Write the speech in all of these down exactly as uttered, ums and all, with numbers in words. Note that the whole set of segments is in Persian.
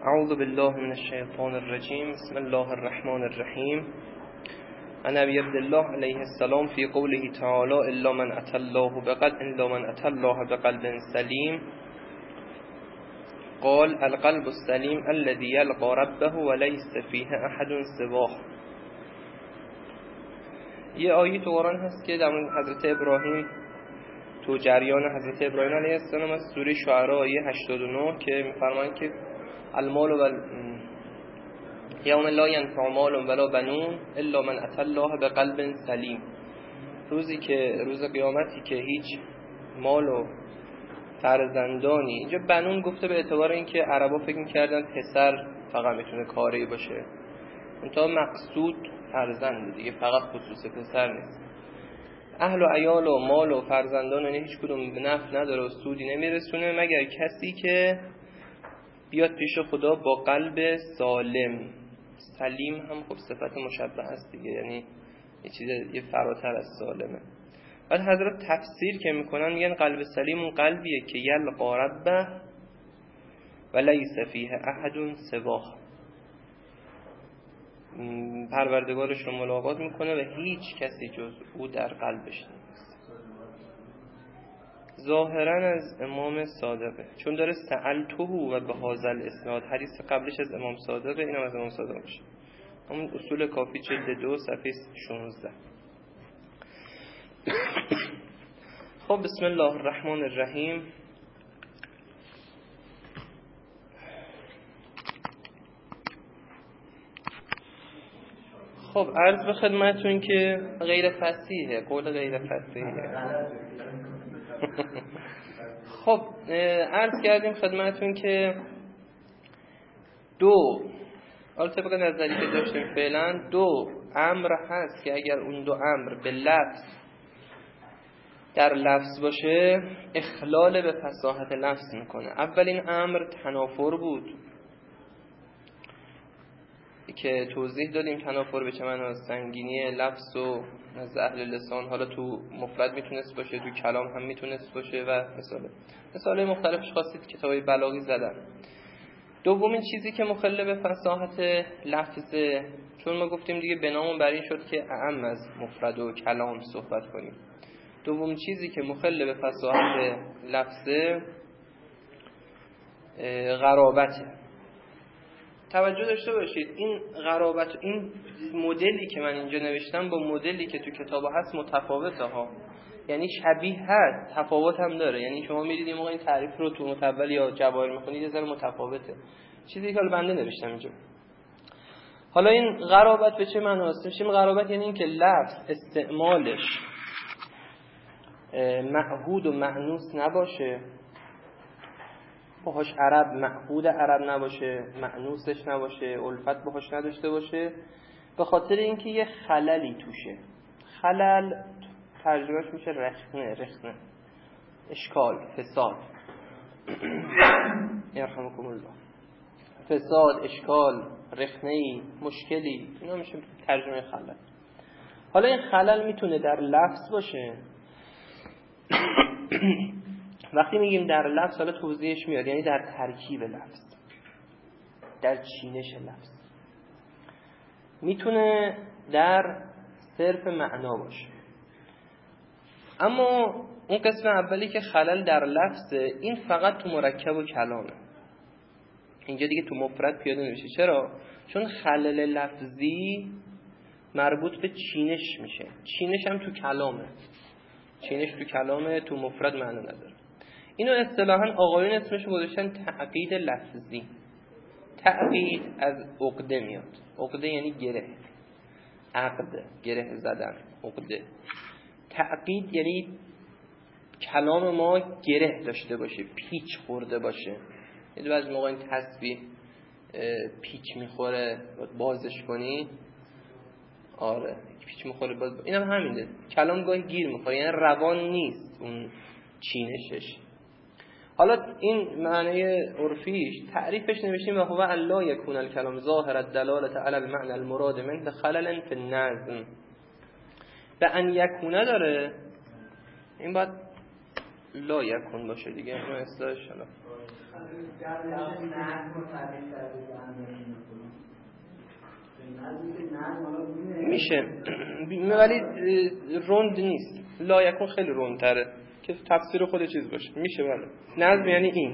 اعوذ بالله من الشیطان الرجیم. بسم الله الرحمن الرحیم. عن ابی عبدالله علیه السلام فی قوله تعالی الا من اتى الله بقلب الا من اتى الله بقلب سلیم قال القلب السلیم الذي يلقى ربه وليس فيه احد سواه. یه آیه تو قرآن هست که در مورد حضرت ابراهیم تو جریان حضرت ابراهیم علیه السلام از سوره شعراء آیه هشتاد و نه که می‌فرمایند که المال و یوم لا ینفع مال ولا بنون الا من اتى الله بقلب سلیم. روزی که روز قیامتی که هیچ مال و فرزندانی، اینجا بنون گفته به اعتبار اینکه عربا فکر می‌کردن پسر فقط میتونه کاری باشه، اونتا مقصود فرزند دیگه، فقط خصوص پسر نیست. اهل و عیال و مال و فرزندان یعنی هیچ کدوم به نفع نداره و سودی نمیرسونه مگر کسی که بیاد پیش خدا با قلب سالم. سلیم هم خب صفت مشبه است دیگه، یعنی یه چیز یه فراتر از سالمه. بعد حضرت تفسیر که میکنن میگن قلب سلیم اون قلبیه که یلقا ربه و لیس فیه احد سواه، پروردگارش رو ملاقات میکنه و هیچ کسی جز او در قلبش نیست. ظاهرا از امام صادقه، چون داره سألته و به هذا الاسناد، حدیث قبلش از امام صادقه، اینم از امام صادق میشه. همون اصول کافی جلد دو صفحه شانزده. خب بسم الله الرحمن الرحیم. خب عرض به خدمتون که غیر فصیحه، قول غیر فصیحه. خب عرض کردیم خدمتون که دو، حالا طبق نظری که داشتیم فعلا دو امر هست که اگر اون دو امر به لفظ در لفظ باشه اخلال به فصاحت لفظ میکنه. اولین امر تنافر بود که توضیح دادیم تنافر به چه معناست، سنگینی لفظ و از اهل لسان، حالا تو مفرد میتونست باشه تو کلام هم میتونست باشه و مثاله مثاله مختلفش خواستید کتابای بلاغی زدن. دومین چیزی که مخل به فصاحت لفظه، چون ما گفتیم دیگه بنامون بر این شد که اعم از مفرد و کلام صحبت کنیم، دومین چیزی که مخل به فصاحت لفظه غرابته. توجه داشته باشید این غرابت، این مدلی که من اینجا نوشتم با مدلی که تو کتاب هست متفاوته ها، یعنی شبیه هست تفاوت هم داره. یعنی شما میرید این موقع این تعریف رو تو متول یا جواهر میخونید یه ذره متفاوته، چیزی که حالا بنده نوشتم اینجا. حالا این غرابت به چه معناست؟ میشه غرابت یعنی این که لفظ استعمالش معهود و مأنوس نباشه، باهاش عرب معهود عرب نباشه، مأنوسش نباشه، الفت باهاش نداشته باشه، به خاطر اینکه یه خللی توشه. خلل ترجمهش میشه رخنه، رخنه، اشکال، فساد. یرحمکم الله. فساد، اشکال، رخنه‌ای، مشکلی، اینا میشه ترجمه خلل. حالا این خلل میتونه در لفظ باشه. وقتی میگیم در لفظ حالا توضیحش میاد، یعنی در ترکیب لفظ، در چینش لفظ. میتونه در صرف معنا باشه. اما اون قسم اولی که خلل در لفظه، این فقط تو مرکب و کلامه. اینجا دیگه تو مفرد پیاده نمیشه. چرا؟ چون خلل لفظی مربوط به چینش میشه. چینش هم تو کلامه. چینش تو کلامه، تو مفرد معنا نداره. اینو اصطلاحاً آقایون اسمش گذاشتن تعقید لفظی. تعقید از عقده میاد. عقده یعنی گره. عقد، گره زدن، عقده. تعقید یعنی کلام ما گره داشته باشه، پیچ خورده باشه. یعنی بعضی موقع این تسبیح پیچ میخوره بازش کنی، آره پیچ میخوره باز، اینم هم همینه. کلام گاهی گیر میخوره، یعنی روان نیست اون چینشش. حالا این معنی عرفیش تعریفش نوشتیم و هو الا یکون الکلام ظاهر الدلاله علی المعنى المراد منه خلل فی النظم. به ان یکونه داره، این باید لا یکون باشه دیگه، اینو اصلاحش حالا میشه ولی روند نیست. لا یکون خیلی روندتره که تفسیر خود چیز باشه. میشه بله. نظم یعنی این.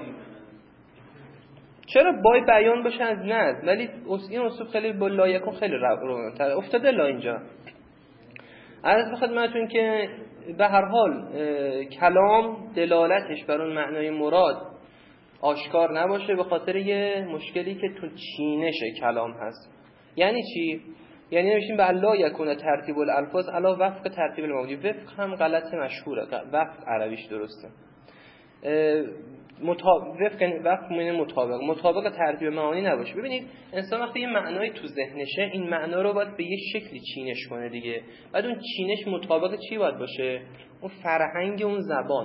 چرا بای بیان باشه از نظم، ولی این اصول خیلی با لا یکون خیلی روندتره. افتاده لا اینجا. عرض به خدمتتون که به هر حال کلام دلالتش بر اون معنای مراد آشکار نباشه به خاطر یه مشکلی که تو چینش کلام هست. یعنی چی؟ یعنی نمیشیم به لا یکون ترتیب الالفاظ علا وفق ترتیب المعانی. وفق هم غلط مشهوره، وفق عربیش درسته. مطابق وفق وفق معنی مطابق مطابق ترتیب معانی نباشه. ببینید انسان وقتی یه معنایی تو ذهنشه این معنا رو باید به یه شکلی چینش کنه دیگه. بعد اون چینش مطابق چی باید باشه؟ اون فرهنگ اون زبان.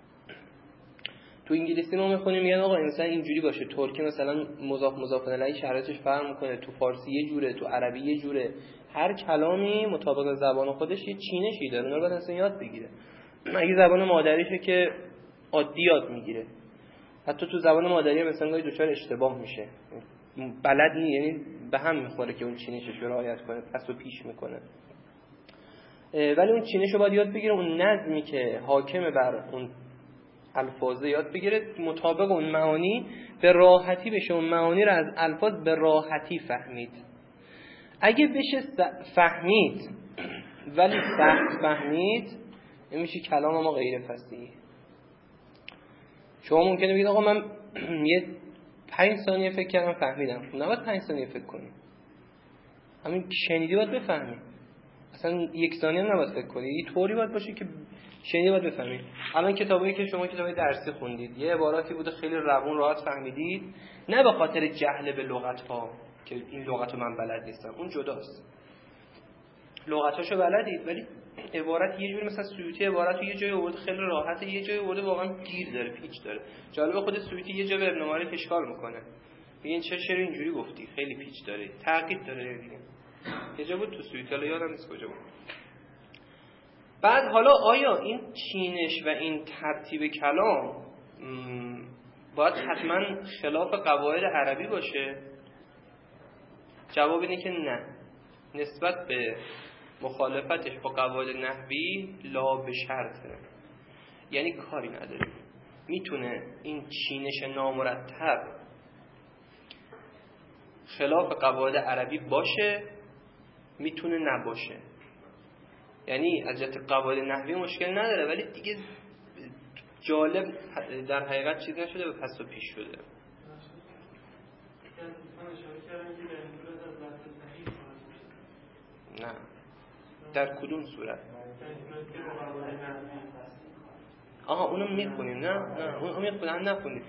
تو انگلیسی ما میخونیم میگن آقا مثلا اینجوری باشه، ترکی مثلا مضاف مضاف الیه شرایطش فرق میکنه، تو فارسی یه جوره، تو عربی یه جوره. هر کلامی مطابق زبان خودش یه چینشی داره، اونا رو باید اصلا یاد بگیره. اگه زبان مادریشه که عادی یاد میگیره. حتی تو زبان مادری مثلا گاهی دچار اشتباه میشه، بلد نیست، یعنی به هم میخوره که اون چینشش رو رعایت کنه، پس و پیش میکنه. ولی اون چینش رو باید یاد بگیره، اون نظمی که حاکم بر اون الفاظ یاد بگیره مطابق اون معانی به راحتی بشه اون معانی رو از الفاظ به راحتی فهمید. اگه بشه فهمید ولی سخت فهمید این میشه کلام ما غیر فصیح. شما ممکنه بگید آقا من یه پنج ثانیه فکر کردم فهمیدم. نباید پنج ثانیه فکر کنی، همین شنیدی باید بفهمی. اصلا یک ثانیه هم نباید فکر کنی، یه طوری باید باشه که شنیدی باید بفهمید. الان کتابایی که شما کتابای درسی خوندید یه عباراتی بوده خیلی روون راحت فهمیدید، نه به خاطر جهل به لغت ها که این لغت رو من بلد نیستم، اون جداست. لغتاشو بلدید ولی عبارت یه جوری مثلا سیوطی عبارتو یه جای آورده خیلی راحته، یه جای آورده واقعا گیر داره، پیچ داره. جالب خود سیوطی یه جا به ابن مالک اشکال میکنه، میگن چه شعر اینجوری گفتی، خیلی پیچ داره، تعقید داره دیگه. یه جا بود تو سیوطی، حالا یادم نیست کجا بود. بعد حالا آیا این چینش و این ترتیب کلام باید حتما خلاف قواعد عربی باشه؟ جواب اینه که نه. نسبت به مخالفتش با قواعد نحوی لا به شرطه، یعنی کاری نداره. میتونه این چینش نامرتب خلاف قواعد عربی باشه، میتونه نباشه. یعنی از جهت قواعد نحوی مشکل نداره ولی دیگه جالب در حقیقت چیز نشده و پس و پیش شده. نه در کدوم صورت؟ آها اونو میخونیم. نه نه اونو میخونیم، هم نخونیم.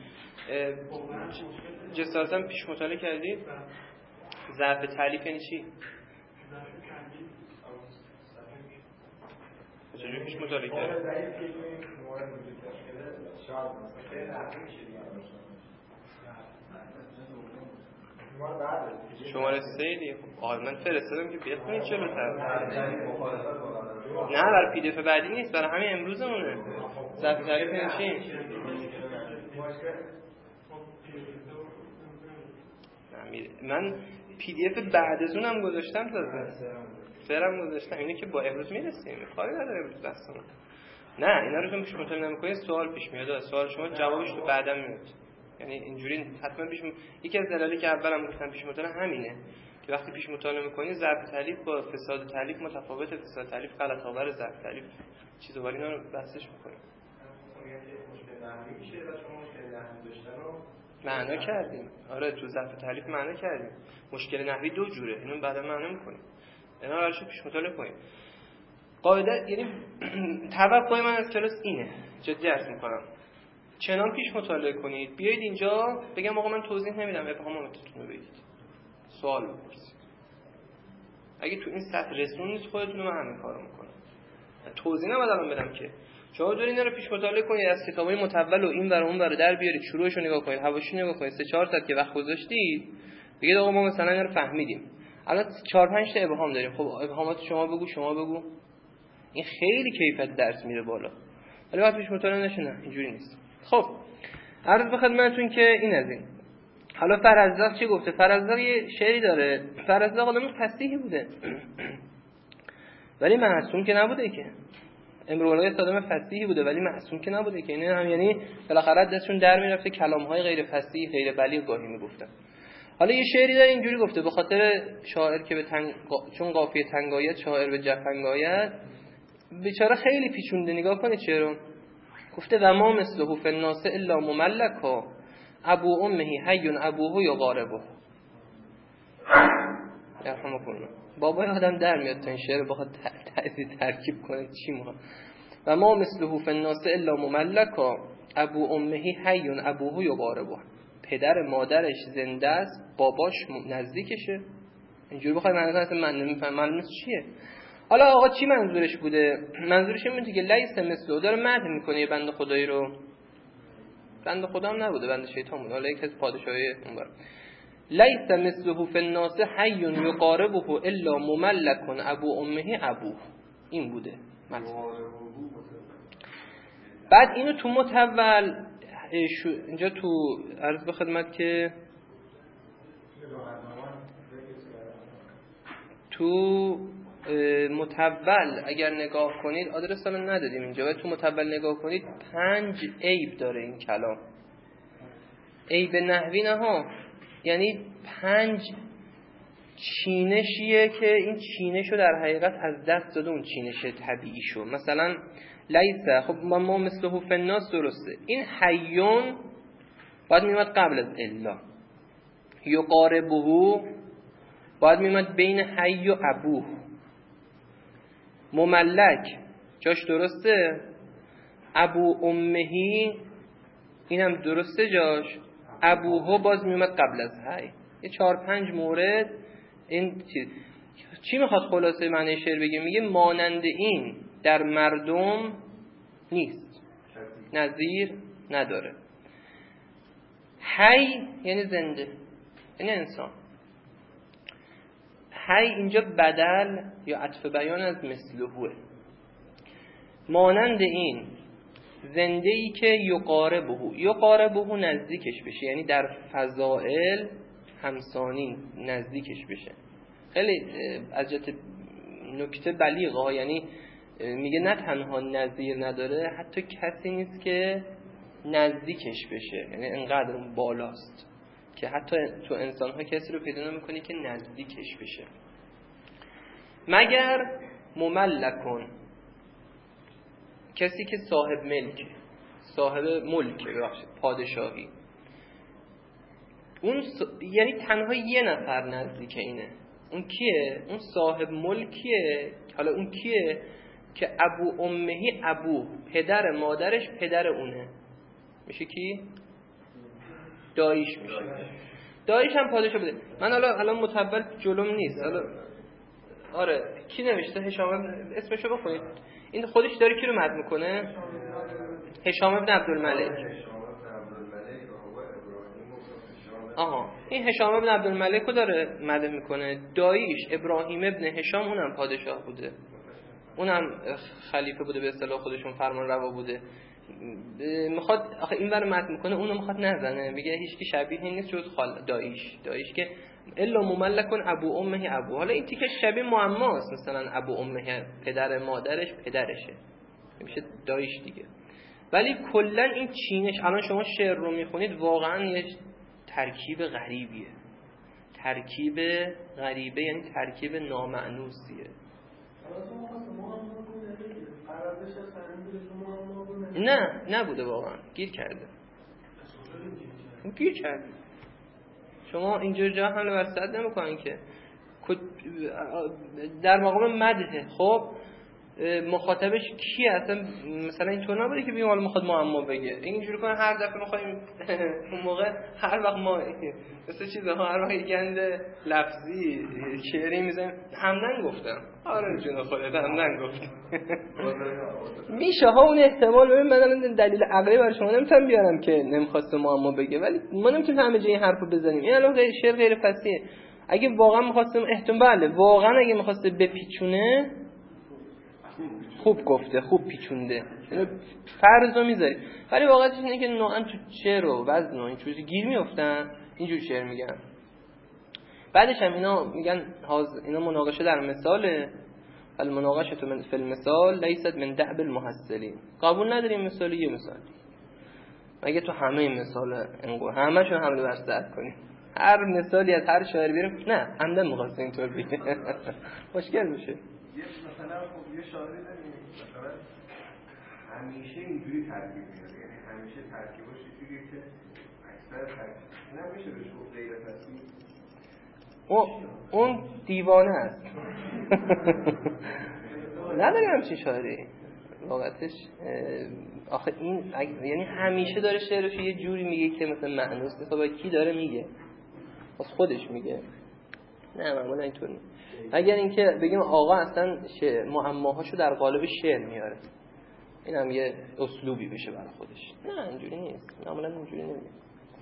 جسارتا پیش مطالعه کردید؟ ضعف تعلیف یعنی چی؟ چجوری پیش مطالعه کردید؟ شماره سه دی آره من فرستادم که بخونید جلوتر. نه برای پی دی اف بعدی نیست، برای همین امروزمونه. ضبط تعریف یعنی چی؟ من پی دی اف بعد از اونم گذاشتم، تازه فرم گذاشتم. اینه که با امروز میرسیم، کاری نداره امروز بحثمون. نه اینا رو که پیش مطالعه نمی‌کنید سوال پیش میاد، سوال شما جوابش تو بعدم میاد. یعنی اینجوری حتما پیش م... یکی از دلایلی که اولام گفتم پیش مطالعه همینه که وقتی پیش مطالعه می‌کنید ضبط تعلیف با فساد تعلیف متفاوته. فساد تعلیف غلط آور، ضبط تعلیف چیزا ولی اینا رو بحثش می‌کنیم. مشکل نحوی میشه و شما مشکل نحوی داشتن رو معنا کردیم. آره تو ضبط تعلیف معنا کردیم. مشکل نحوی دو جوره، اینو بعدا معنا می‌کنیم. اینا رو پیش مطالعه کنید. قاعده یعنی توقع من از کلاس اینه، جدی عرض می‌کنم. چنان پیش مطالعه کنید بیایید اینجا بگم آقا من توضیح نمیدم، ابهاماتتون رو بگید، سوال بپرسید. اگه تو این سطح رسون نیست خودتون رو من همین کارو میکنم. توضیح نمیدم الان بدم که شما دور اینا رو پیش مطالعه کنید، از کتابای متول و این ور اون ور در بیارید، شروعش رو نگاه کنید، حواشی نگاه کنید، سه چهار تا که وقت گذاشتید بگید آقا ما مثلا اینا رو فهمیدیم. الان چهار پنج تا ابهام داریم. خب ابهامات شما بگو، شما بگو. این خیلی کیفیت درس میره بالا. ولی وقتی پیش مطالعه نشه نه اینجوری نیست. خب عرض به خدمتتون که این از این. حالا فرزدق چی گفته؟ فرزدق یه شعری داره. فرزدق آدم فصیحی بوده ولی معصوم که نبوده که. امرؤالقیس آدم فصیحی بوده ولی معصوم که نبوده که. اینا هم یعنی بالاخره دستشون در میرفته کلام‌های غیر فصیح غیر بلیغ گاهی میگفتن. حالا یه شعری داره اینجوری گفته به خاطر شاعر که به تنگ... چون قافیه تنگایت شاعر به جفنگایت بیچاره خیلی پیچونده. نگاه کنید چرا گفته و ما مثله فی الناس الا مملکا ابو امه حی ابوه یقاربه. یرحمکم الله. بابای آدم در میاد تا این شعر بخواد تعزیز ترکیب کنه چی ما. و ما مثله فی الناس الا مملکا ابو امه حی ابوه یقاربه. پدر مادرش زنده است باباش نزدیکشه. اینجوری بخوای معنی اصلا من نمیفهمم معلومه چیه. حالا آقا چی منظورش بوده؟ منظورش این بوده که لیس مثله داره مدح میکنه بنده خدایی رو. بنده خدا هم نبوده بنده شیطان بود. حالا یک از پادشاهی اونور لیس مثله فی الناس حی یقاربه الا مملک ابو امه ابوه. این بوده مطلب. بعد اینو تو متول اینجا تو عرض به خدمت که تو متول اگر نگاه کنید آدرس هم ندادیم اینجا ولی تو متول نگاه کنید پنج عیب داره این کلام. عیب نحوی نه ها، یعنی پنج چینشیه که این چینشو در حقیقت از دست داده اون چینش طبیعیشو. مثلا لیسه خب ما, ما مثله فی الناس درسته. این حیون باید میمد قبل از الا. یقاربه باید میمد بین حی و ابوه. مملک جاش درسته. ابو امهی اینم درسته جاش. ابوه باز میمد قبل از حی. یه چهار پنج مورد این چیز. چی میخواد خلاصه معنی شعر بگه؟ میگه مانند این در مردم نیست، نظیر نداره. حی یعنی زنده، یعنی انسان. حی اینجا بدل یا عطف بیان از مثلهوه. مانند این زنده ای که یقاربه یقاربه نزدیکش بشه، یعنی در فضائل همسانی نزدیکش بشه. خیلی از جهت نکته بلیغه ها، یعنی میگه نه تنها نظیر نداره حتی کسی نیست که نزدیکش بشه، یعنی انقدر اون بالاست که حتی تو انسان ها کسی رو پیدا نمی‌کنی که نزدیکش بشه مگر مملکون، کسی که صاحب ملک صاحب ملک ببخشید پادشاهی. اون س... یعنی تنها یه نفر نزدیک اینه. اون کیه؟ اون صاحب ملکیه. حالا اون کیه؟ که ابو امهی ابو، پدر مادرش پدر اونه. میشه کی؟ داییش میشه. داییش هم پادشاه بوده. من حالا الان متول جلوم نیست. حالا آره کی نوشته؟ هشام اسمشو بخونید. این خودش داره کی رو مد میکنه؟ هشام ابن عبدالملک. آها این هشام ابن عبدالملک رو داره مد میکنه. داییش ابراهیم ابن هشام اونم پادشاه بوده، اونم خلیفه بوده، به اصطلاح خودشون فرمان روا بوده. میخواد آخه این ور مد میکنه اونو میخواد نزنه، میگه هیچ کی شبیه این نیست جز خال داییش. داییش که الا مملکن ابو امه ابو. حالا این تیکه شبیه معماست، مثلا ابو امه پدر مادرش پدرشه، میشه داییش دیگه. ولی کلا این چینش الان شما شعر رو میخونید واقعا یه ترکیب غریبیه. ترکیب غریبه یعنی ترکیب نامعنوسیه. نه نبوده واقعا، گیر کرده. گیر کرده. شما اینجا جا حمله بر صد نمیکنن که در مقام مدحه. خب مخاطبش کیه؟ اصلا مثلا اینطور نبوده که بگیم حالا میخواد معما بگه اینجوری کنه هر دفعه میخوایم اون موقع هر وقت ما مثلا چیزها هر وقت گند لفظی شعری میزنیم همدن گفتم. آره جون خودت همدن گفتم. میشه ها اون احتمال. ببین من الان دلیل عقلی برای شما نمیتونم بیارم که نمیخواسته معما بگه، ولی ما نمیتونیم همه جای این حرفو بزنیم. این الان غیر شعر غیر فصیحه. اگه واقعا میخواستم احتمال بله واقعا اگه میخواسته بپیچونه خوب گفته، خوب پیچونده، اینو فرضو میذاری. ولی واقعیتش اینه که نوعا تو شعر و وزن و این چیزی گیر میافتن، اینجور شعر میگن. بعدش هم اینا میگن اینا مناقشه در مثاله، المناقشه تو من فی المثال لیست من دعب المحصلین. قبول نداریم مثالی یه مثال مگه تو همه مثال انگو همه‌شون حمله بر سر کنیم، هر مثالی از هر شاعر بیاریم؟ نه عمدن می‌خواسته اینطور بگه مشکل میشه. یه مثلا خب یه شاعری داریم مثلا همیشه اینجوری ترکیب میاره، یعنی همیشه ترکیبش اینجوریه که اکثر ترکیب نمیشه بهش گفت غیر فصیح. اون دیوانه است. نداری همچین شاعری واقعتش. آخه این یعنی همیشه داره شعرش یه جوری میگه که مثلا معنوس نیست. با کی داره میگه؟ از خودش میگه؟ نه معمولا اینطور نیست. اگر اینکه بگیم آقا اصلا معماهاشو در قالب شعر میاره، این هم یه اسلوبی بشه برای خودش. نه اینجوری نیست، معمولا اینجوری نمیگه.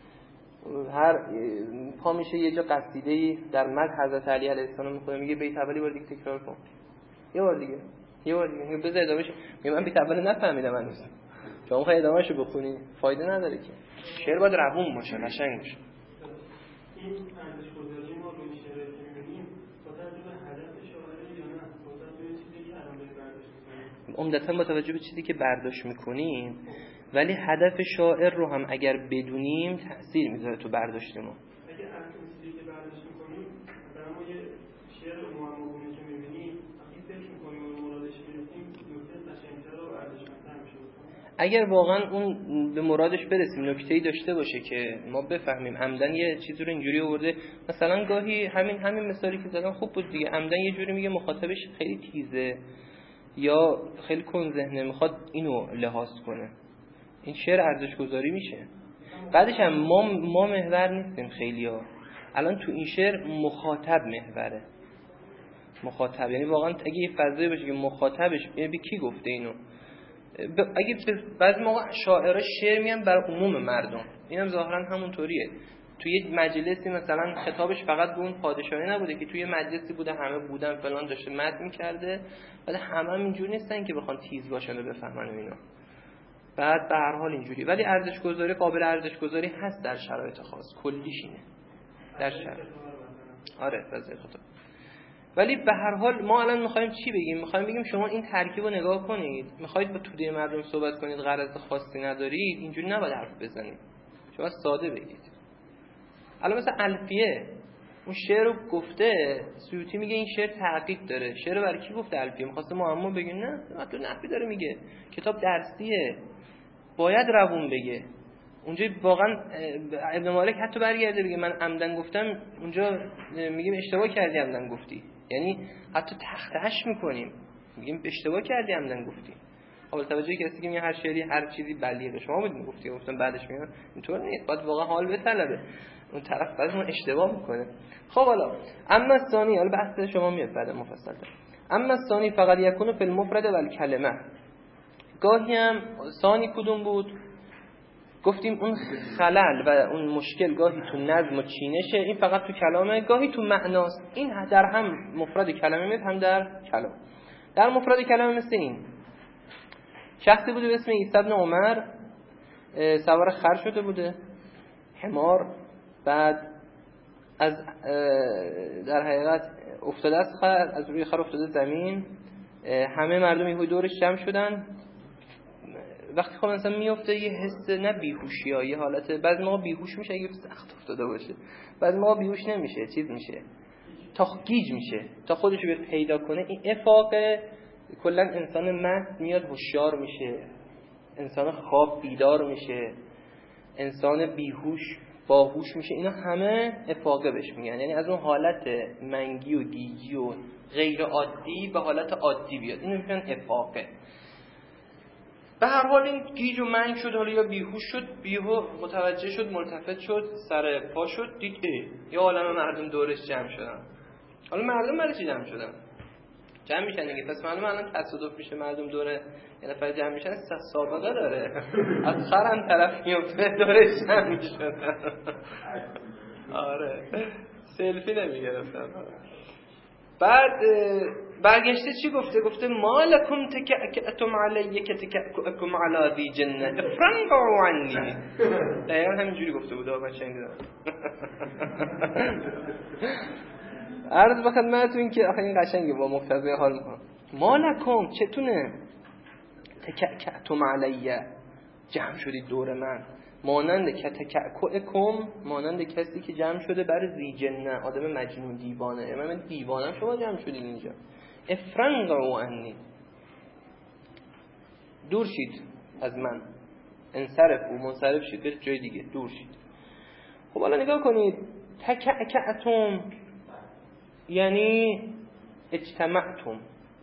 هر پا میشه یه جا قصیده‌ای در مدح حضرت علی علیه السلام میخونه، میگه بیت اولی بار دیگه تکرار کن، یه بار دیگه یه بار دیگه میگه بذار ادامهش. میگه من بیت اول نفهمیدم هنوز، شما میخوای ادامهشو بخونی فایده نداره که. شعر باید روون باشه، قشنگ باشه. این ارزش گذاری ما روی شعر که می‌بینیم با توجه به هدف شاعر یا نه با توجه به چیزی که الان برداشت می‌کنیم؟ عمدتاً با توجه به چیزی که برداشت می‌کنیم، ولی هدف شاعر رو هم اگر بدونیم تأثیر میذاره تو برداشتمون. اگه اصلا چیزی که برداشت می‌کنیم مثلا ما یه شعر معماگونه که می‌بینیم وقتی فکر می‌کنیم و مرادش می‌رسیم نکته قشنگ‌تر و ارزشمندتر میشه. اگر واقعا اون به مرادش برسیم، نکته‌ای داشته باشه که ما بفهمیم عمدن یه چیزی رو اینجوری آورده. مثلا گاهی همین همین مثالی که زدم خوب بود دیگه، عمدن یه جوری میگه مخاطبش خیلی تیزه یا خیلی کن ذهنه، میخواد اینو لحاظ کنه، این شعر ارزش گذاری میشه. بعدش هم ما ما محور نیستیم خیلیا. الان تو این شعر مخاطب محوره. مخاطب یعنی واقعا اگه یه فضایی باشه که مخاطبش به کی گفته اینو، اگه بعضی موقع شاعرها شعر میگن برای عموم مردم، اینم ظاهرا همونطوریه. توی یه مجلسی مثلا خطابش فقط به اون پادشاهی نبوده که توی مجلسی بوده همه بودن فلان داشته متن می‌کرده، بعد همه هم اینجوری نیستن که بخوان تیز باشن و بفهمن اینا. بعد به هر حال اینجوری، ولی ارزش گذاری قابل ارزش گذاری هست در شرایط خاص، کلیش اینه در شرایط. آره وضع خطاب. ولی به هر حال ما الان می‌خوایم چی بگیم؟ می‌خوایم بگیم شما این ترکیب رو نگاه کنید، می‌خواید با توده مردم صحبت کنید، غرض خاصی ندارید، اینجوری نباید حرف بزنید، شما ساده بگید. الان مثلا الفیه اون شعر رو گفته، سیوطی میگه این شعر تعقیب داره. شعر برای کی گفته؟ الفیه می‌خواسته معما بگه؟ نه، تو نحوی داره میگه، کتاب درسیه، باید روون بگه. اونجا واقعا ابن مالک حتی برگرده بگه من عمدن گفتم، اونجا میگیم اشتباه کردی عمدن گفتی، یعنی حتی تختهش میکنیم، میگیم اشتباه کردی عمدن گفتی. قابل توجهی کسی که میگه هر شعری هر چیزی بلیغه، شما بود میگفتی گفتم بعدش میگم اینطور نیست، باید واقعا حال بطلبه، اون طرف بعضی اون اشتباه میکنه. خب حالا اما ثانی، حالا بحث شما میاد بعد مفصل. اما ثانی فقط یکونو فی المفرد و الکلمه. گاهی هم ثانی کدوم بود؟ گفتیم اون خلل و اون مشکل گاهی تو نظم و چینشه، این فقط تو کلامه، گاهی تو معناست. این در هم مفرد کلمه میاد هم در کلام. در مفرد کلمه مثل این شخصی بوده به اسم عیسی بن عمر، سوار خر شده بوده، حمار، بعد از در حقیقت افتاده از خر، از روی خر افتاده زمین، همه مردم یهو دورش جمع شدن. وقتی خب مثلا میفته یه حس نه بیهوشی ها، یه حالت بعضی موقع بیهوش میشه اگه سخت افتاده باشه، بعضی موقع بیهوش نمیشه، چیز میشه تا گیج میشه تا خودش رو پیدا کنه. این افاق کلا انسان مست میاد هوشیار میشه، انسان خواب بیدار میشه، انسان بیهوش باهوش میشه، اینا همه افاقه بهش میگن. یعنی از اون حالت منگی و گیجی و غیر عادی به حالت عادی بیاد، اینو میگن افاقه. به هر حال این گیج و منگ شد، حالا یا بیهوش شد، بیهو متوجه شد، ملتفت شد، سر پا شد، دید اه یا عالم مردم دورش جمع شدن. حالا مردم برای چی جمع شدن؟ جمع میشن دیگه، پس معلومه الان تصادف میشه مردم دوره یه نفر جمع میشن، سابقه داره، از خرم طرف میفته دورش جمع میشدن. آره سلفی نمیگرفتن. بعد برگشته چی گفته؟ گفته ما لکم تکأکأتم علی که تکأکأکم علی ذی جنه افرنقوا عنی. دقیقا همینجوری گفته بود. من شنیدم. عرض به خدمتتون که آخه این قشنگه با مقتضای حال میکنم. ما لکم چتونه تکأکأتم علی جمع شدید دور من، مانند که تکأکأکم، مانند کسی که جمع شده برای ذی جنه، آدم مجنون دیوانه. من دیوانم شما جمع شدید اینجا. افرنقوا عنی، دور شید از من. انصرف و منصرف شید برید جای دیگه، دور شید. خب حالا نگاه کنید، تکأکأتم یعنی اجتمعتم.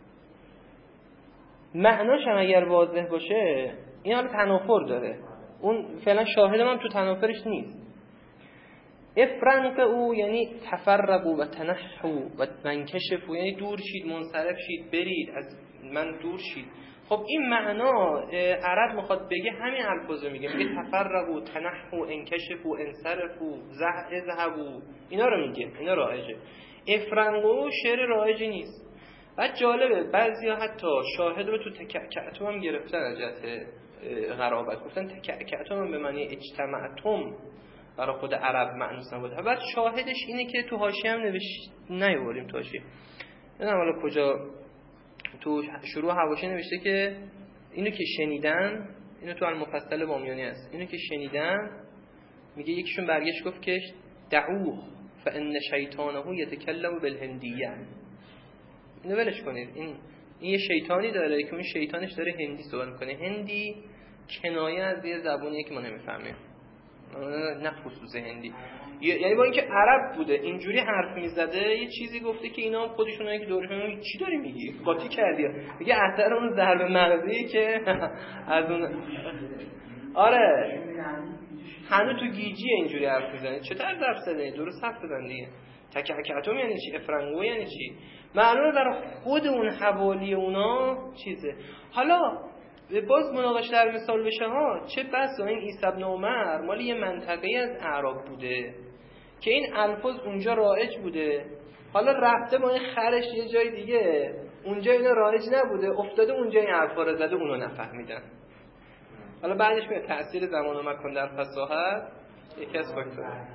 معناش هم اگر واضح باشه این حالا تنافر داره، اون فعلا شاهد من تو تنافرش نیست. افرنقوا یعنی تفرقوا و تنحوا و منکشفوا، یعنی دور شید، منصرف شید، برید از من دور شید. خب این معنا عرب میخواد بگه همین الفاظو میگه، میگه تفرقوا، تنحوا، انکشفوا، انصرفوا، ذهبوا، اینا رو میگه، اینا رایجه. افرنقوا شعر رایجی نیست. بعد جالبه بعضیا حتی شاهد رو تو تکأکأتم هم گرفتن از جهت غرابت، گفتن تکأکأتم هم به معنی اجتماعتم برای خود عرب معنوس نبوده. بعد شاهدش اینه که تو حاشیه هم نوشت، نیاوریم تو حاشیه، نمیدونم حالا کجا، تو شروع حواشی نوشته که اینو که شنیدن، اینو تو المفصل بامیانی هست، اینو که شنیدن، میگه یکیشون برگشت گفت که دعوه فان شیطانه یتکلم بالهندیه. اینو ولش کنید، این این یه شیطانی داره که اون شیطانش داره هندی صحبت میکنه. هندی کنایه از یه زبونیه که ما نمیفهمیم، نه خصوص هندی، یعنی با اینکه عرب بوده اینجوری حرف میزده، یه چیزی گفته که اینا هم خودشون که دورشون چی داری میگی؟ قاطی کردی. میگه اثر اون ضرب مغزی که از اون، آره هنوز تو گیجی اینجوری حرف میزنه. چطور ضرب زده؟ درست حرف بزن دیگه. تکأکأتم یعنی چی؟ افرنگو یعنی چی؟ معلومه در خود اون حوالی اونا چیزه. حالا باز مناقشه در مثال بشه ها، چه بس این عیسی ابن عمر مال یه منطقه از اعراب بوده که این الفاظ اونجا رایج بوده، حالا رفته با این خرش یه جای دیگه، اونجا اینا رایج نبوده، افتاده اونجا این حرفا رو زده، اونو نفهمیدن. حالا بعدش میاد تأثیر زمان و مکان در فصاحت یکی از فاکتورها.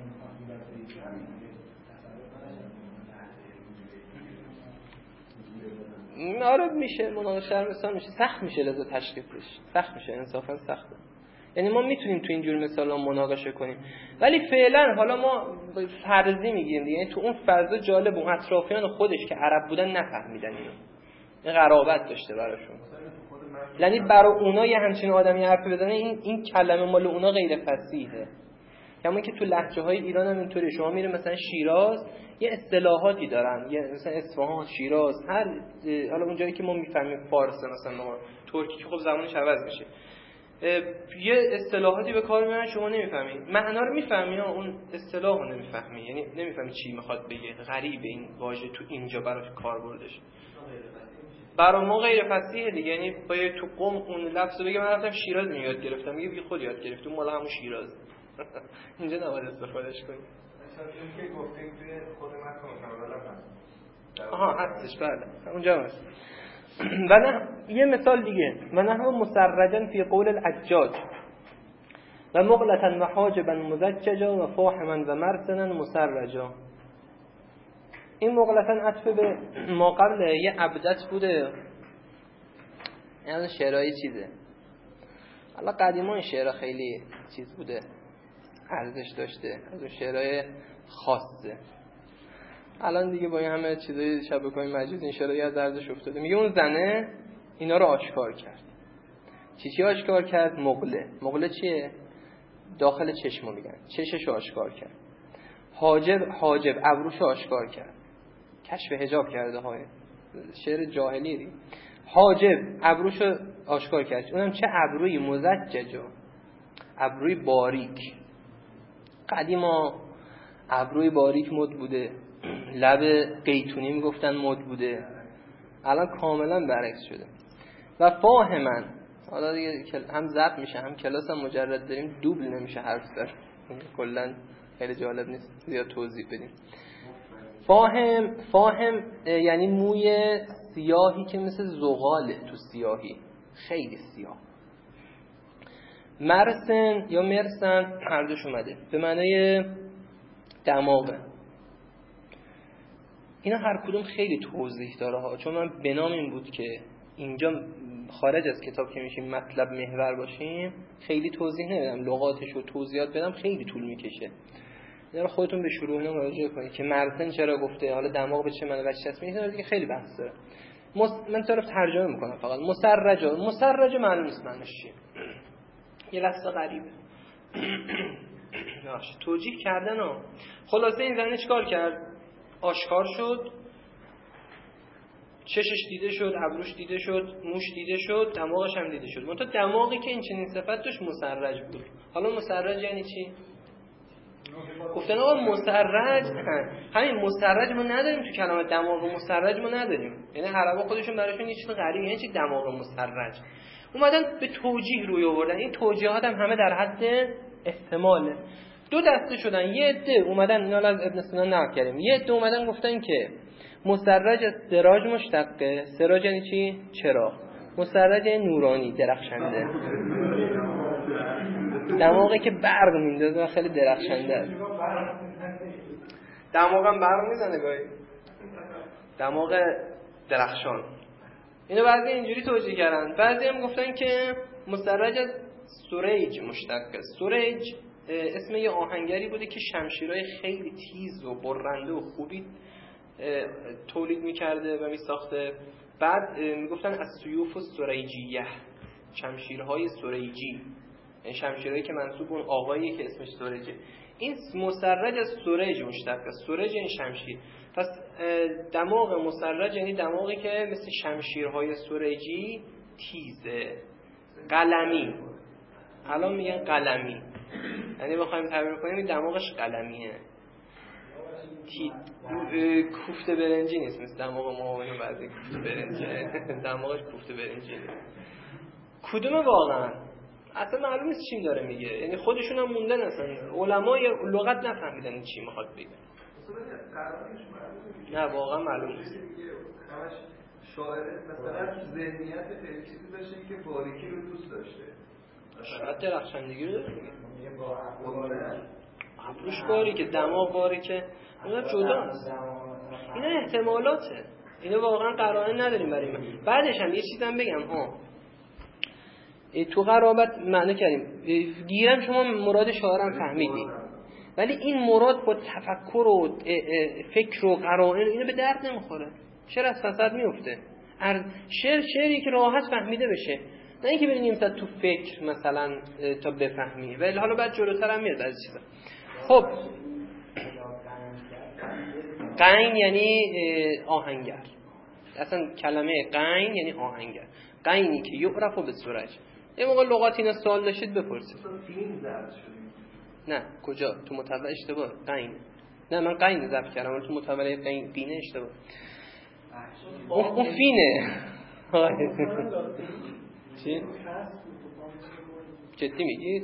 آره میشه مناقشه در مثال میشه، سخت میشه لذا تشخیصش، سخت میشه، انصافا سخته. یعنی ما میتونیم تو اینجور مثالا مناقشه کنیم، ولی فعلا حالا ما فرضی میگیم دیگه، یعنی تو اون فضا جالب اون اطرافیان خودش که عرب بودن نفهمیدن اینو، این غرابت داشته براشون. یعنی برای اونا یه همچین آدمی حرف بزنه، این این کلمه مال اونا غیر فصیحه. کما که تو لهجه های ایران هم اینطوری، شما میره مثلا شیراز یه اصطلاحاتی دارن، یه مثلا اصفهان، شیراز، هر حالا اون جایی که ما میفهمیم فارس مثلا ما ترکی که خب زمانش عوض میشه، یه اصطلاحاتی به کار میبرن شما نمیفهمی، معنا رو میفهمی اون اصطلاح رو نمیفهمی، یعنی نمیفهمی چی میخواد بگه. غریبه این واژه تو اینجا براش کار بردش، برای ما غیر فصیحه دیگه. یعنی باید تو قم اون لفظو بگه من رفتم شیراز میاد گرفتم، میگه بی خود یاد گرفتم مال همون شیراز. اینجا نباید استفادهش کنیم. مثلا این که گفتیم توی خود متن مکمل هست. آها هستش، بله اونجا هست. و نه یه مثال دیگه، و نه هم مسرجن فی قول الحجاج و مغلطا و حاجبا مزججا و فاحما و مرسنا مسرجا. این مغلطا عطف به ما قبل یه عبدت بوده، یعنی شعرهای چیزه. حالا قدیما این شعرها خیلی چیز بوده، ارزش داشته، از اون شعرهای خاصه. الان دیگه با این همه چیزای شبکه‌های مجازی این شعرهای از ارزش افتاده. میگه اون زنه اینا رو آشکار کرد. چی چی آشکار کرد؟ مغله. مغله چیه؟ داخل چشمو میگن، چششو آشکار کرد. حاجب، حاجب ابروشو آشکار کرد، کشف حجاب کرده های شعر جاهلی دی. حاجب ابروشو آشکار کرد، اونم چه ابروی مزججا، ابروی باریک. قدیما ابروی باریک مد بوده، لب قیتونی میگفتن مد بوده، الان کاملا برعکس شده. و فاهمن، حالا دیگه هم ضبط میشه هم کلاس هم مجرد داریم دوبل نمیشه حرف زد، کلا خیلی جالب نیست زیاد توضیح بدیم. فاهم فاهم یعنی موی سیاهی که مثل زغاله تو سیاهی، خیلی سیاه. مرسن یا مرسن هر دوش اومده به معنای دماغه. اینا هر کدوم خیلی توضیح داره ها، چون من بنام این بود که اینجا خارج از کتاب که میشیم مطلب محور باشیم خیلی توضیح نمیدم، لغاتش و توضیحات بدم خیلی طول میکشه. اینا خودتون به شروع اینا مراجعه کنید که مرسن چرا گفته، حالا دماغ به چه معنی بچه است، میگه دیگه خیلی بحث داره. مس... من طرف ترجمه میکنم فقط. مسرج مسرج معلوم نیست معنیش چیه، یه لفظ غریبه. باشه توجیه کردن ها. خلاصه این زنه چیکار کرد؟ آشکار شد، چشش دیده شد، ابروش دیده شد، موش دیده شد، دماغش هم دیده شد. منتها دماغی که این چنین صفت داشت مسرج بود. حالا مسرج یعنی چی؟ گفتن آقا مسرج، همین مسرج ما نداریم تو کلمه، دماغ مسرج ما نداریم. یعنی عربا خودشون براشون یه چیز غریبه، یعنی چی دماغ مسرج؟ اومدن به توجیه روی آوردن. این توجیهات هم همه در حد احتماله. دو دسته شدن. یه عده اومدن، اینا از ابن سینا نقل کردیم، یه عده اومدن گفتن که مسرج از سراج مشتقه. سراج یعنی چی؟ چراغ. مسرج یعنی نورانی، درخشنده. دماغی که برق میندازه و خیلی درخشنده است. دماغم برق میزنه گاهی، دماغ درخشان. اینو بعضی اینجوری توجیه کردن. بعضی هم گفتن که مسرج از سریج مشتقه. سریج اسم یه آهنگری بوده که شمشیرهای خیلی تیز و برنده و خوبی تولید میکرده و میساخته. بعد میگفتن از سیوف و سریجیه، شمشیرهای سریجی، این شمشیرهایی که منسوب اون آقایی که اسمش سریجه. این مسرج از سریج مشتقه. سریج این شمشیر. پس دماغ مسرج یعنی دماغی که مثل شمشیرهای سریجی تیزه، قلمی. الان میگن قلمی، یعنی بخوایم تعبیر کنیم این دماغش قلمیه، تی... کوفته برنجی نیست مثل دماغ ما. اینو بعضی کوفته برنجه، دماغش کوفته برنجی نیست. کدوم واقعا اصلا معلوم نیست چی داره میگه، یعنی خودشون هم موندن، اصلا علمای لغت نفهمیدن این چی میخواد بگه. نه واقعا معلوم نیست. شاعر مثلا تو ذهنیت خیلی چیزی داشته که باریکی رو دوست داشته، شاید درخشندگی رو داره میگه، ابروش باریکه، دماغ باریکه، اینا جداست. اینا احتمالاته، اینا واقعا قرائن نداریم برای من. بعدش هم یه چیزم بگم ها، تو قرابت معنی کردیم، گیرم شما مراد شاعرم فهمیدی، ولی این مراد با تفکر و فکر و قرائن اینا به درد نمیخوره. شعر از فساد میفته. شعر شعری که راحت فهمیده بشه، نه اینکه بریم تا تو فکر مثلا تا بفهمی. ولی حالا بعد جلوتر هم میاد از چیزا. خب قین یعنی آهنگر. اصلا کلمه قین یعنی آهنگر. قینی که یعرف به سرج. یه موقع لغات اینا سوال داشتید بپرسید. نه کجا؟ تو مطلع اشتباه. قین. نه من قین ضبط کردم، ولی تو مطلع قین قینه اشتباه. اون فینه. چی؟ جدی میگید؟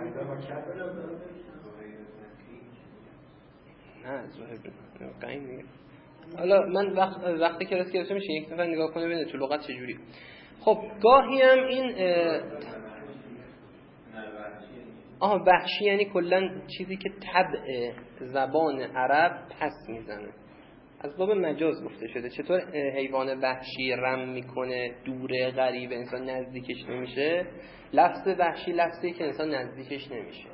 نه زهب قین میگه. حالا من وقت وقتی کلاس گرفته میشه یک نفر نگاه کنه ببینه تو لغت چجوری. خب گاهی هم این آها وحشی یعنی کلا چیزی که طبع زبان عرب پس میزنه، از باب مجاز گفته شده. چطور حیوان وحشی رم میکنه، دوره، غریبه، انسان نزدیکش نمیشه. لفظ وحشی لفظی که انسان نزدیکش نمیشه.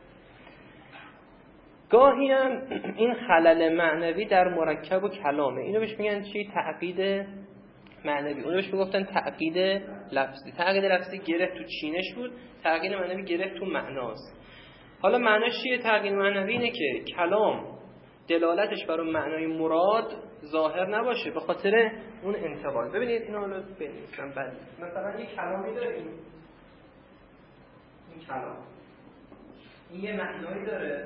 گاهی هم این خلل معنوی در مرکب و کلامه. اینو بهش میگن چی؟ تعقید معنوی. اونو بهش میگفتن تعقید لفظی. تعقید لفظی گرفت تو چینش بود، تعقید معنوی گرفت تو معناست. حالا معناش چیه؟ تعقید معنوی اینه که کلام دلالتش برای معنای مراد ظاهر نباشه به خاطر اون انتقال. ببینید اینو حالا بنویسم. بعد مثلا یک کلامی داریم، این کلام این یه معنایی داره،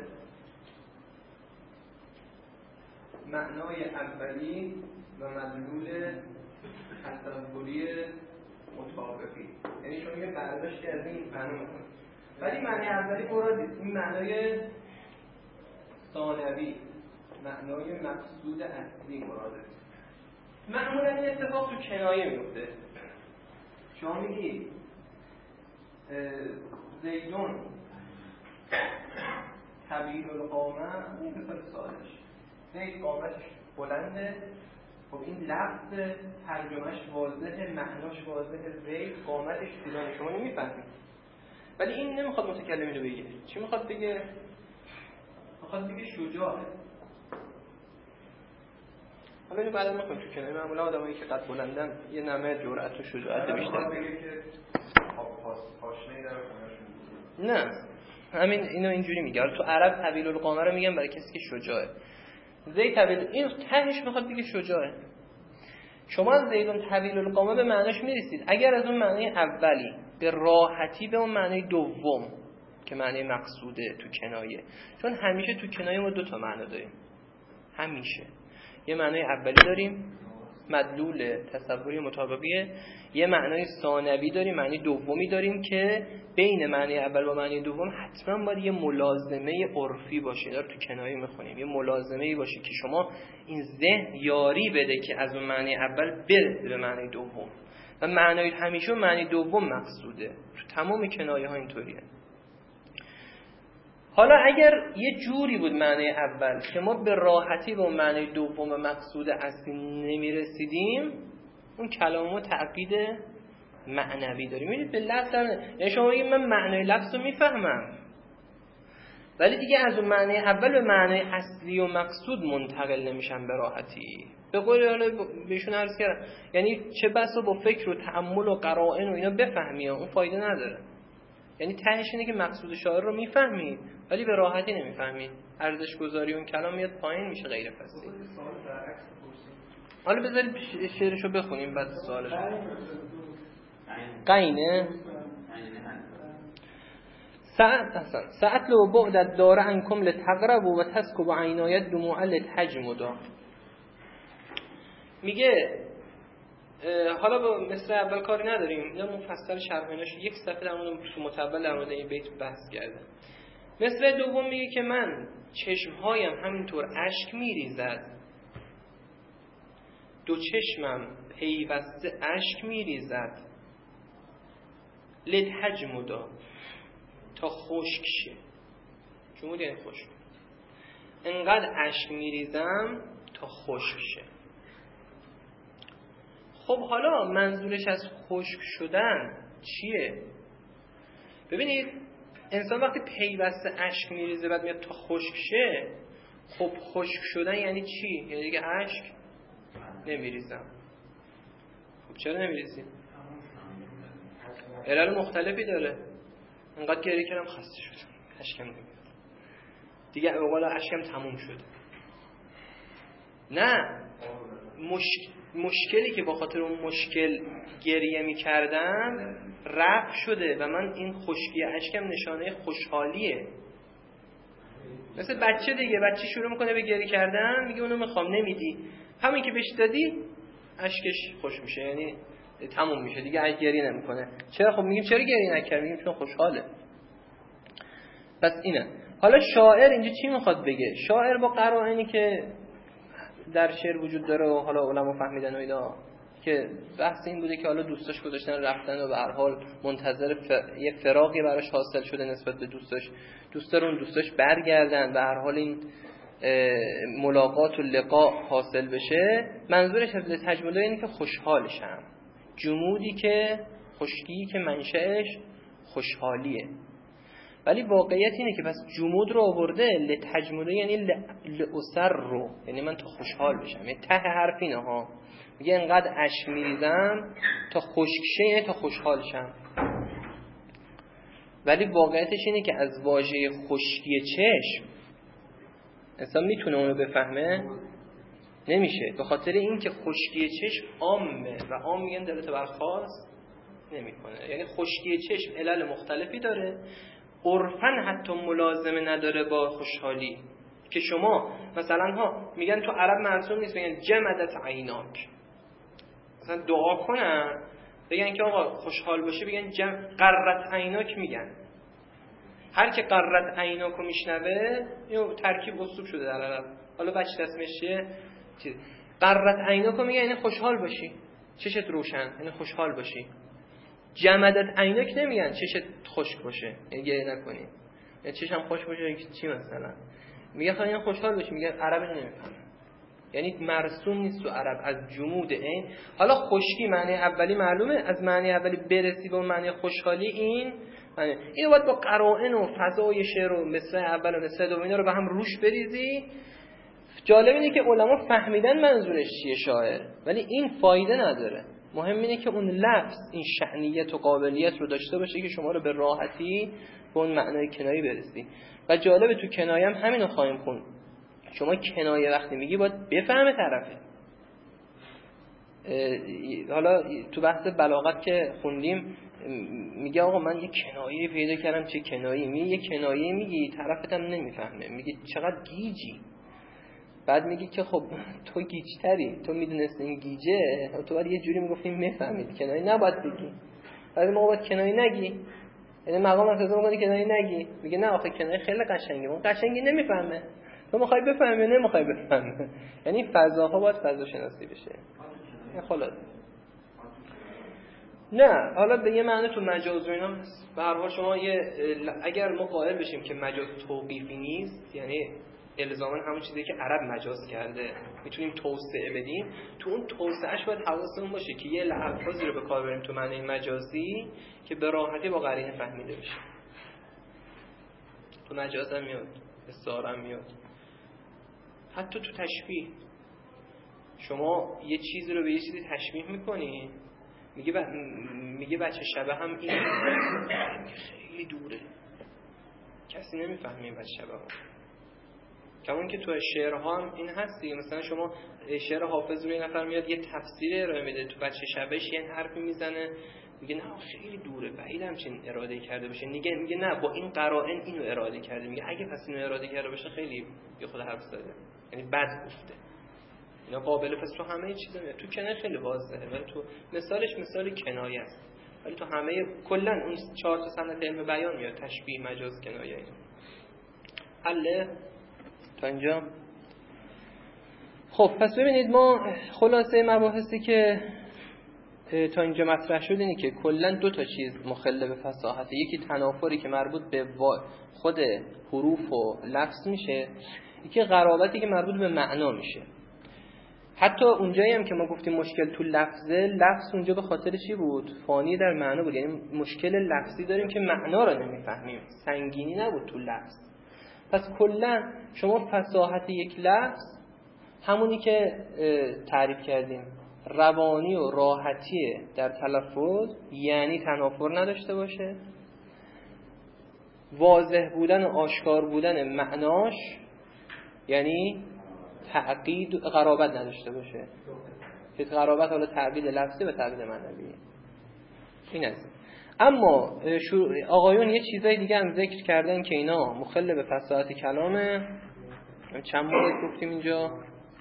معنای اولی و مدلول تصوری مطابقی، یعنی شما یه برداشتی از این معنا میکنید، ولی معنی اولی مراد نیست. این معنای ثانوی معنای مقصود اصلی مراده. معمولا این اتفاق تو کنایه میفته. شما میگی زیدون طویل القامه، این مثال سادش، زید قامتش بلنده. خب این لفظ ترجمهش واضحه، معناش واضحه، زید قامتش طولانه، شما نمیفهمید. ولی این نمیخواد متکلم اینو بگه. چی میخواد بگه؟ میخواد بگه شجاعه. حالا اینو بعدا میخوایم تو کنایه معمولا آدمایی که قد بلندن یه نمه جرأت و شجاعت بیشتر بگه که پاشنه در خونه‌شون. نه، همین اینو اینجوری میگه. تو عرب طویل القامه رو میگن برای کسی که شجاعه. زید طویل، این تهش میخواد بگه شجاعه. شما از زیدون طویل القامه به معناش میرسید اگر از اون معنی اولی به راحتی به اون معنی دوم که معنی مقصوده تو کنایه. چون همیشه تو کنایه ما دو تا معنا داریم. همیشه یه معنی اولی داریم مدلول تصوری مطابقیه، یه معنای ثانوی داریم، معنی دومی داریم که بین معنی اول و معنی دوم حتما باید یه ملازمه عرفی باشه. داره تو کنایه میخونیم یه ملازمه‌ای باشه که شما این ذهن یاری بده که از اون معنی اول بره به معنی دوم و معنای همیشه معنی دوم مقصوده. تو تمام کنایه ها اینطوریه. حالا اگر یه جوری بود معنی اول که ما به راحتی به اون معنی دوم مقصود اصلی نمیرسیدیم، اون کلامو تعقید معنوی داریم. می‌بینید به لفظ هم... یعنی شما بگید من معنی لفظ رو میفهمم ولی دیگه از اون معنی اول به معنی اصلی و مقصود منتقل نمیشم به راحتی. به قول حالا بهشون عرض کردم یعنی چه بسا با فکر و تأمل و قرائن و اینا بفهمی اون فایده نداره. یعنی تهش اینه که مقصود شاعر رو میفهمی ولی به راحتی نمیفهمی. ارزش گذاری اون کلام میاد پایین میشه غیر فصیح. حالا بذارید شعرشو بخونیم بعد سوالش. قینه ساعت اصلا ساعت لو بعد دار عنكم لتقرب و تسكب عینایت دموع لتجمد. میگه حالا با مثل اول کاری نداریم، یا مفصل شرحیناش یک صفحه در مورد تو متول در مورد این بیت بحث کرده. مثل دوم میگه که من چشمهایم همینطور اشک میریزد، دو چشمم پیوسته اشک میریزد، لتجمدا تا خشک شه. جمود یعنی خشک. انقدر اشک میریزم تا خشک شه. خب حالا منظورش از خشک شدن چیه؟ ببینید انسان وقتی پیوسته اشک میریزه بعد میاد تا خشک شه، خب خشک شدن یعنی چی؟ یعنی دیگه اشک نمیریزم. خب چرا نمیریزیم؟ علل مختلفی داره. انقدر گریه کردم خسته شدم اشکم نمیاد دیگه، به قول اشکم تموم شده. نه، مشکل مشکلی که با خاطر اون مشکل گریه می‌کردم رفع شده و من این خشکی اشکم نشانه خوشحالیه. مثل بچه دیگه، بچه شروع میکنه به گریه کردن میگه اونو میخوام، نمیدی، همین که بهش دادی اشکش خوش میشه، یعنی تموم میشه دیگه، اگه گریه نمیکنه. چرا؟ خب میگیم چرا گریه نکرد؟ میگیم چون خوشحاله. پس اینه. حالا شاعر اینجا چی میخواد بگه؟ شاعر با قرائنی که در شعر وجود داره و حالا علما فهمیدن و اینا که بحث این بوده که حالا دوستاش گذاشتن رفتن و به هر حال منتظر ف... یه فراقی براش حاصل شده نسبت به دوستاش، دوستا رو اون دوستاش برگردن، به هر حال این ملاقات و لقاء حاصل بشه. منظورش از تجمد اینه که خوشحال شم، جمودی که خشکی که منشأش خوشحالیه. ولی واقعیت اینه که پس جمود رو آورده لتجمده، یعنی لاسر رو، یعنی من تا خوشحال بشم، یعنی ته حرف اینه ها، میگه انقدر اشک میریزم تا خشک شه تا خوشحال شم. ولی واقعیتش اینه که از واژه خشکی چشم انسان میتونه اونو بفهمه؟ نمیشه، به خاطر اینکه خشکی چشم عامه و عام میگن دلت برخاص نمیکنه. یعنی خشکی چشم علل مختلفی داره، عرفاً حتی ملازمه نداره با خوشحالی. که شما مثلا ها میگن تو عرب مرسوم نیست بگن جمدت عیناک، مثلا دعا کنن بگن که آقا خوشحال باشه بگن جم قرت عیناک، میگن هر که قرت عیناکو میشنوه اینو ترکیب اسلوب شده در عرب. حالا بچه دستمش چیه؟ چیز قرت عیناکو میگه یعنی خوشحال باشی، چشت روشن، یعنی خوشحال باشی. جمدت عیناک نمیگن چشت خشک باشه، یعنی گریه نکنی، یعنی چشم خوش باشه چی مثلا. میگه خیلی خوشحال باشی، میگه عربی نمیفهمه، یعنی مرسوم نیست تو عرب از جمود این. حالا خشکی معنی اولی معلومه، از معنی اولی برسی به اون معنی خوشحالی این معنی. اینو باید با قرائن و فضای شعر و مثل اول و مثل دوم اینا رو به هم روش بریزی. جالب اینه که علما فهمیدن منظورش چیه شاعر، ولی این فایده نداره. مهم اینه که اون لفظ این شأنیت و قابلیت رو داشته باشه که شما رو به راحتی به اون معنای کنایه برسی. و جالب تو کنایه هم همینو خواهیم خوند. شما کنایه وقتی میگی باید بفهمه طرفه. حالا تو بحث بلاغت که خوندیم میگه آقا من یه کنایه پیدا کردم، چه کنایه؟ میگه یه کنایه میگی طرفت هم نمیفهمه، میگه چقدر گیجی. بعد میگی که خب تو گیجتری، تو میدونستی این گیجه، تو باید یه جوری میگفتیم میفهمید، کنایه نباید بگی. بعد ما باید کنایه نگی، یعنی مقام اصلا میگه کنایه نگی. میگه نه آخه کنایه خیلی قشنگه، اون قشنگی نمیفهمه، تو میخوای بفهمی نه نمیخوای بفهمی. یعنی فضاها باید فضا شناسی بشه. خلاص نه حالا به یه معنی تو مجاز و اینا هست. به هر حال شما یه اگر ما قائل بشیم که مجاز توقیفی نیست، یعنی الزاما همون چیزی که عرب مجاز کرده میتونیم توسعه بدیم، تو اون توسعهش باید حواسمون باشه که یه الفاظی رو به کار بریم تو معنی مجازی که به راحتی با قرینه فهمیده بشه. تو مجاز هم میاد، استعاره هم میاد، حتی تو تشبیه. شما یه چیزی رو به یه چیزی تشبیه میکنی، میگه ب... میگه بچه شبه هم این خیلی دوره، کسی نمیفهمه این بچه شبه هم. کمون که تو شعرها هم این هست دیگه. مثلا شما شعر حافظ رو یه نفر میاد یه تفسیر ارائه میده، تو بچه شبهش یه حرفی میزنه، میگه نه خیلی دوره، بعید همچین اراده کرده باشه. میگه میگه نه با این قرائن اینو اراده کرده. میگه اگه پس اینو اراده کرده باشه خیلی یه خود حرف زده، یعنی بد گفته. اینا قابل پس تو همه چیزا میاد. تو کنایه خیلی واضحه، ولی تو مثالش مثال کنایه است، ولی تو همه کلا اون چهار تا سنت علم بیان میاد، تشبیه، مجاز، کنایه. اینا حله تا اینجا. خب پس ببینید ما خلاصه مباحثی که تا اینجا مطرح شد اینه که کلا دو تا چیز مخل به فصاحت. یکی تنافری که مربوط به خود حروف و لفظ میشه، یکی غرابتی که مربوط به معنا میشه. حتی اونجایی هم که ما گفتیم مشکل تو لفظه، لفظ اونجا به خاطر چی بود؟ فانی در معنا بود. یعنی مشکل لفظی داریم که معنا رو نمیفهمیم، سنگینی نبود تو لفظ. پس کلا شما فصاحت یک لفظ همونی که تعریف کردیم، روانی و راحتی در تلفظ، یعنی تنافر نداشته باشه، واضح بودن و آشکار بودن معناش، یعنی تعقید غرابت نداشته باشه. که غرابت حالا تعقید لفظی و تعقید معنوی. این است. اما آقایون یه چیزای دیگه هم ذکر کردن که اینا مخل به فصاحت کلامه. چند مورد گفتیم اینجا؟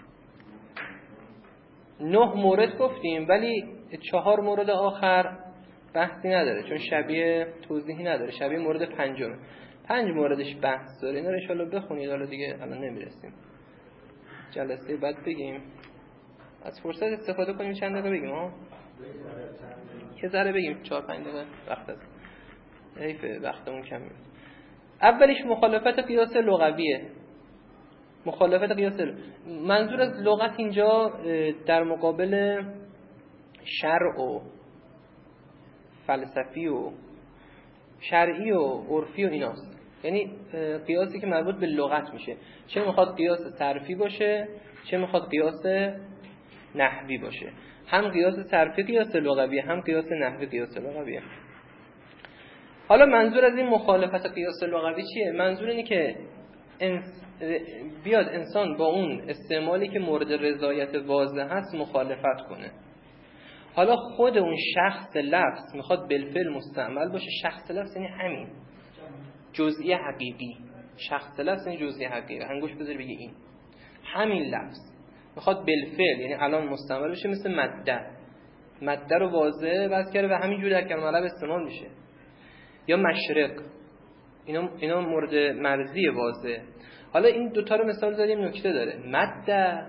نه مورد گفتیم، ولی چهار مورد آخر بحثی نداره چون شبیه توضیحی نداره، شبیه مورد پنجم. پنج موردش بحث داره. اینا رو ان شاءالله بخونید، حالا دیگه الان نمیرسیم، جلسه بعد بگیم. از فرصت استفاده کنیم چند دقیقه بگیم ها. یه ذره بگیم، چهار پنج دقیقه وقت هست. حیفه وقتمون کم میاد. اولیش مخالفت قیاس لغویه. مخالفت قیاس لغوی. منظور از لغت اینجا در مقابل شرع و فلسفی و شرعی و عرفی و ایناست. یعنی قیاسی که مربوط به لغت میشه، چه میخواد قیاس صرفی باشه چه میخواد قیاس نحوی باشه. هم قیاس صرفی قیاس لغویه، هم قیاس نحوی قیاس لغویه. حالا منظور از این مخالفت قیاس لغوی چیه؟ منظور اینه که انس... بیاد انسان با اون استعمالی که مورد رضایت واضح هست مخالفت کنه. حالا خود اون شخص لفظ میخواد بالفعل مستعمل باشه. شخص لفظ یعنی همین جزئی حقیقی. شخص لفظ یعنی جزئی حقیقی. انگوش بذاری بگی این همین لفظ میخواد بالفعل یعنی الان مستعمل بشه، مثل مده. مده رو واضح بس کرده و همینجوری در کلمه عرب استعمال میشه. یا مشرق، اینا اینا مورد مرزی واضح. حالا این دوتا رو مثال زدیم، نکته داره. مد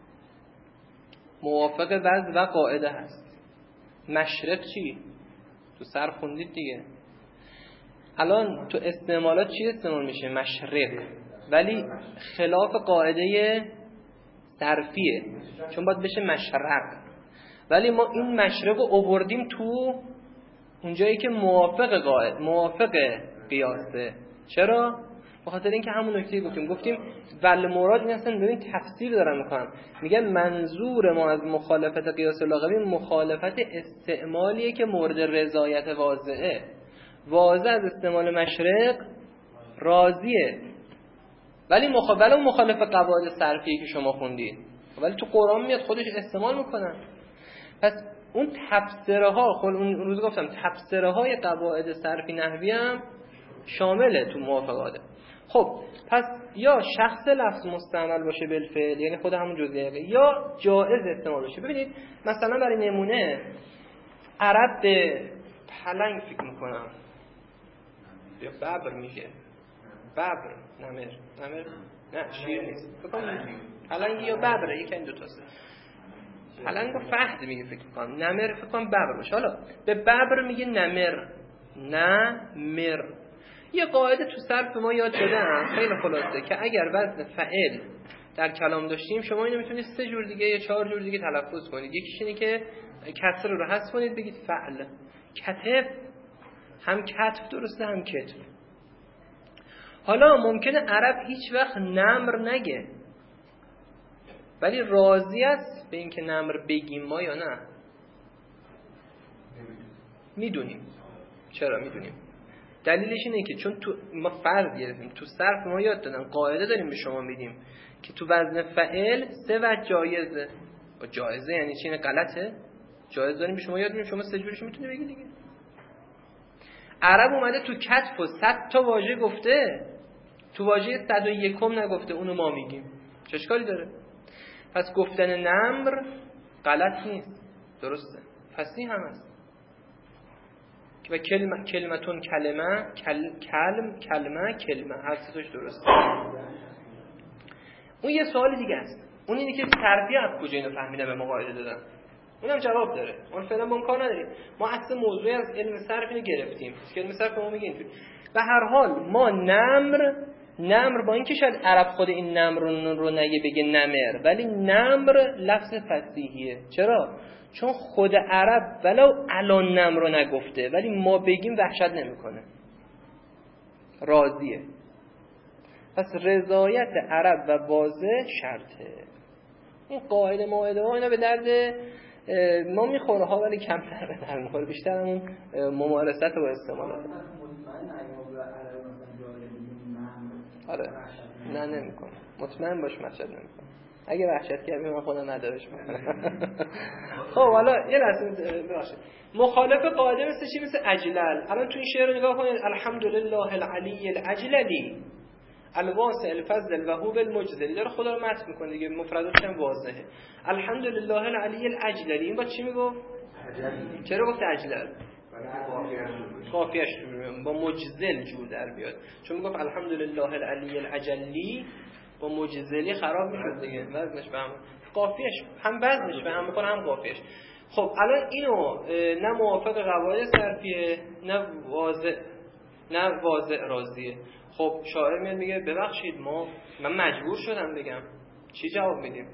موافق وضع و قاعده هست. مشرق چی؟ تو سر خوندید دیگه. الان تو استعمالات چی استعمال میشه؟ مشرق، ولی خلاف قاعده صرفیه، چون باید بشه مشرق. ولی ما این مشرق رو آوردیم تو اونجایی که موافق قاعده، موافق قیاسه. چرا؟ به خاطر اینکه همون نکته گفتیم گفتیم ول مراد این اصلا ببین تفسیر دارن میکنن، میگن منظور ما از مخالفت قیاس لغوی مخالفت استعمالیه که مورد رضایت واضحه. واضح از استعمال مشرق راضیه، ولی مخالف مخالف قواعد صرفی که شما خوندید، ولی تو قرآن میاد خودش استعمال میکنن. پس اون تفسیره ها، خود اون روز گفتم تفسیره های قواعد صرفی نحوی هم شامله تو موافقاته. خب پس یا شخص لفظ مستعمل باشه بالفعل، یعنی خود همون جزئیه، یا جائز استعمال باشه. ببینید مثلا برای نمونه عرب به پلنگ فکر میکنم یا ببر میگه، ببر، نمر، نمر نه شیر نیست، فکر کنم پلنگ یا ببره، یکی این دو تاست. پلنگ و فهد میگه فکر کنم، نمر فکر کنم ببر باشه. حالا به ببر میگه نمر، نمر. یه قاعده تو صرف ما یاد شده خیلی خلاصه که اگر وزن فعل در کلام داشتیم شما اینو میتونید سه جور دیگه یا چهار جور دیگه تلفظ کنید. یکیش اینه که کسر رو حذف کنید بگید فعل. کتف، هم کتف درسته هم کتف. حالا ممکنه عرب هیچ وقت نمر نگه، ولی راضی است به اینکه نمر بگیم ما یا نه؟ میدونیم. چرا میدونیم؟ دلیلش اینه که چون تو ما فرض گرفتیم تو صرف ما یاد دادن قاعده داریم به شما میدیم که تو وزن فعل سه وجه جایزه. و جایزه یعنی چی؟ غلطه؟ جایز داریم به شما یاد میدیم، شما سه جورش میتونی بگی دیگه. عرب اومده تو کتف و صد تا واژه گفته، تو واژه صد و یکم نگفته، اونو ما میگیم. چه اشکالی داره؟ پس گفتن نمر غلط نیست، درسته، فصیح هم هست. و کلمه کلمتون کلمه کل کلم کلمه کلمه هر ستاش درسته. اون یه سوال دیگه است، اون اینه که صرفی از کجا اینو فهمیدن به ما قاعده دادن. اونم جواب داره، اون فعلا با اون کار نداریم. ما اصل موضوعی از علم صرف اینو گرفتیم که علم صرف ما میگه اینطوری. به هر حال ما نمر نمر با اینکه شاید عرب خود این نمر رو نگه بگه نمر، ولی نمر لفظ فصیحیه. چرا؟ چون خود عرب ولو الان نمر رو نگفته ولی ما بگیم وحشت نمیکنه، راضیه. پس رضایت عرب و واضح شرطه. این قاعده ماعده ها اینا به درد ما میخوره ها، ولی کمتر به درد میخوره، بیشتر همون ممارست و استعمالات. آره نه نمیکنه، مطمئن باش وحشت نمیکنه. اگه وحشت کردی من خودم ندارش میکنم. خب حالا یه لحظه ببخشید، مخالف قاعده مثل چی؟ مثل اجلل. الان تو این شعر رو نگاه کنید، الحمدلله العلی الاجللی الواسع الفضل الوهوب المجزل. داره خدا رو مدح میکنه دیگه، مفرداتش هم واضحه. الحمدلله العلی الاجللی، این با چی میگفت؟ چرا گفت اجلل؟ قافیه‌اش با مجزل جور در بیاد، چون میگفت الحمدلله العلی الاجلی با مجزلی خراب میشد دیگه، وزنش به هم، قافیه‌اش هم وزنش به هم میخوره هم قافیه‌اش. خب الان اینو نه موافق قواعد صرفیه نه واضح نه واضح راضیه. خب شاعر میاد میگه ببخشید ما من مجبور شدم بگم. چی جواب میدیم؟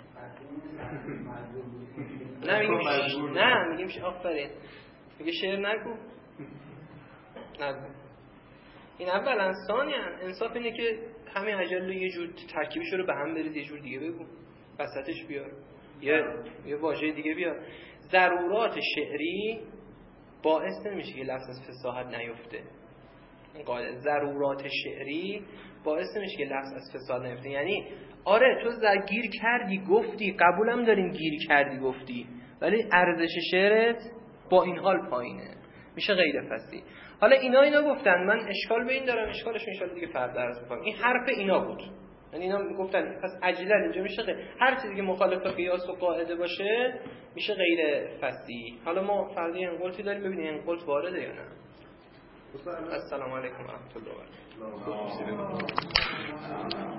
نه میگیم نه میگیم آفرین، میگه شعر نگو نگو. این اول انسانی هم. انصاف اینه که همین اجل یه جور ترکیبش رو به هم بریز، یه جور دیگه بگو، وسطش بیار، یه یه واژه دیگه بیار. ضرورات شعری باعث نمیشه که لفظ از فصاحت نیفته. این قاعده ضرورات شعری باعث نمیشه که لفظ از فصاحت نیفته. یعنی آره تو گیر کردی گفتی، قبولم داریم گیر کردی گفتی، ولی ارزش شعرت با این حال پایینه، میشه غیر فصیح. حالا اینا اینا گفتن، من اشکال به این دارم، اشکالش ان شاءالله دیگه فردا عرض می‌کنم. این حرف اینا بود، یعنی اینا میگفتن پس اجلل اینجا میشه غیر. هر چیزی که مخالف قیاس و قاعده باشه میشه غیر فصیح. حالا ما فرضی انقلتی داریم، ببینیم انقلت وارده یا نه. السلام علیکم و رحمت الله و برکاته.